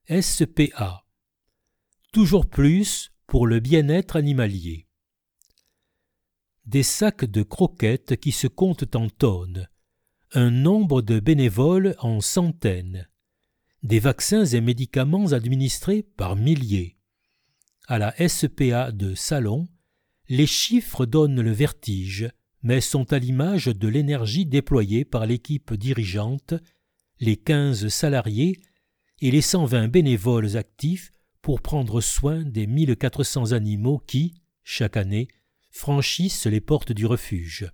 SPA. Toujours plus pour le bien-être animalier. Des sacs de croquettes qui se comptent en tonnes, un nombre de bénévoles en centaines, des vaccins et médicaments administrés par milliers. À la SPA de Salon, les chiffres donnent le vertige, mais sont à l'image de l'énergie déployée par l'équipe dirigeante, les 15 salariés et les 120 bénévoles actifs pour prendre soin des 1400 animaux qui, chaque année, franchissent les portes du refuge.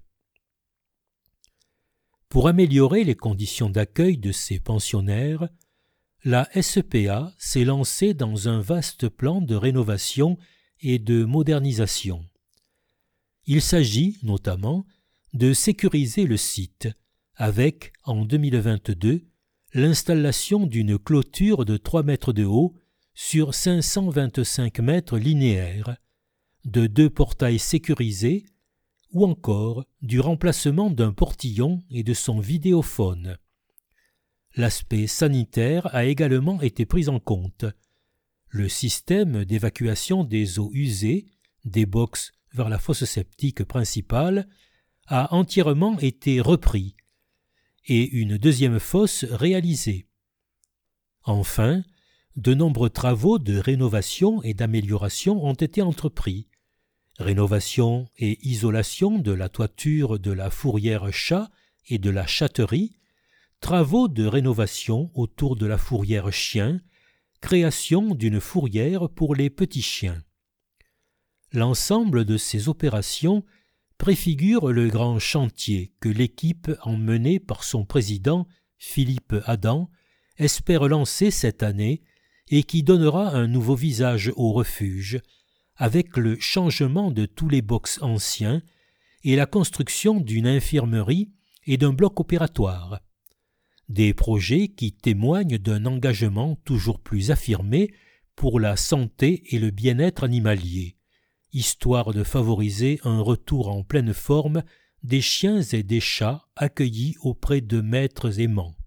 Pour améliorer les conditions d'accueil de ces pensionnaires, la SPA s'est lancée dans un vaste plan de rénovation et de modernisation. Il s'agit, notamment, de sécuriser le site avec, en 2022, l'installation d'une clôture de 3 mètres de haut sur 525 mètres linéaires, de 2 portails sécurisés ou encore du remplacement d'un portillon et de son vidéophone. L'aspect sanitaire a également été pris en compte. Le système d'évacuation des eaux usées, des boxes vers la fosse septique principale, a entièrement été repris et une deuxième fosse réalisée. Enfin, de nombreux travaux de rénovation et d'amélioration ont été entrepris. Rénovation et isolation de la toiture de la fourrière chat et de la chatterie, travaux de rénovation autour de la fourrière chien, création d'une fourrière pour les petits chiens. L'ensemble de ces opérations préfigure le grand chantier que l'équipe emmenée par son président, Philippe Adam, espère lancer cette année et qui donnera un nouveau visage au refuge, avec le changement de tous les box anciens et la construction d'une infirmerie et d'un bloc opératoire. Des projets qui témoignent d'un engagement toujours plus affirmé pour la santé et le bien-être animalier, histoire de favoriser un retour en pleine forme des chiens et des chats accueillis auprès de maîtres aimants.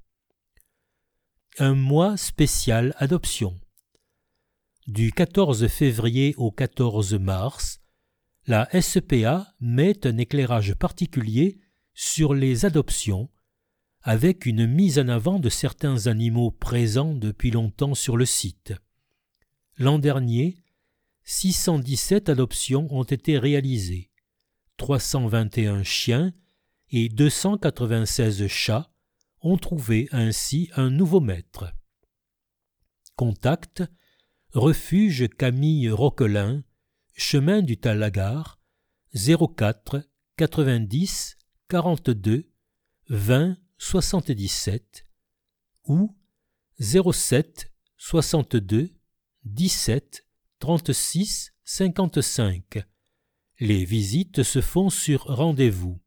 Un mois spécial adoption. Du 14 février au 14 mars, la SPA met un éclairage particulier sur les adoptions, avec une mise en avant de certains animaux présents depuis longtemps sur le site. L'an dernier, 617 adoptions ont été réalisées, 321 chiens et 296 chats ont trouvé ainsi un nouveau maître. Contact, refuge Camille Roquelin, chemin du Talagar, 04 90 42 20 77 ou 07 62 17 36 55. Les visites se font sur rendez-vous.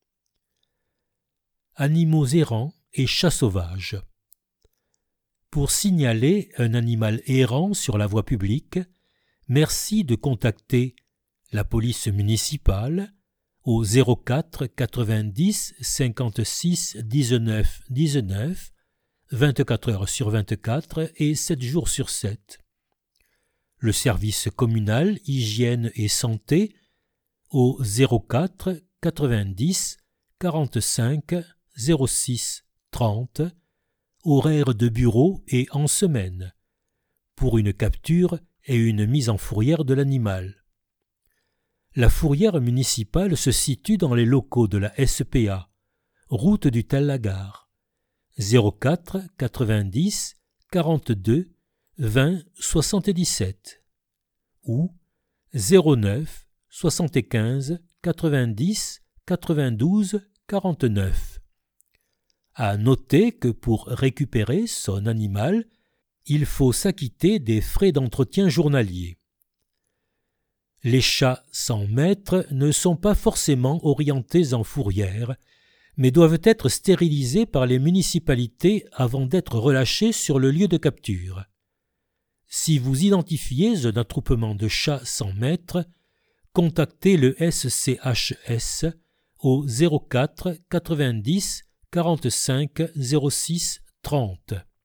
Animaux errants et chats sauvages. Pour signaler un animal errant sur la voie publique, merci de contacter la police municipale au 04 90 56 19 19, 24 heures sur 24 et 7 jours sur 7. Le service communal hygiène et santé au 04 90 45 06 30, horaire de bureau et en semaine, pour une capture et une mise en fourrière de l'animal. La fourrière municipale se situe dans les locaux de la SPA, route du Talagar, 04 90 42 20 77 ou 09 75 90 92 49. À noter que pour récupérer son animal, il faut s'acquitter des frais d'entretien journaliers. Les chats sans maître ne sont pas forcément orientés en fourrière, mais doivent être stérilisés par les municipalités avant d'être relâchés sur le lieu de capture. Si vous identifiez un attroupement de chats sans maître, contactez le SCHS au 04 90 45 06 30.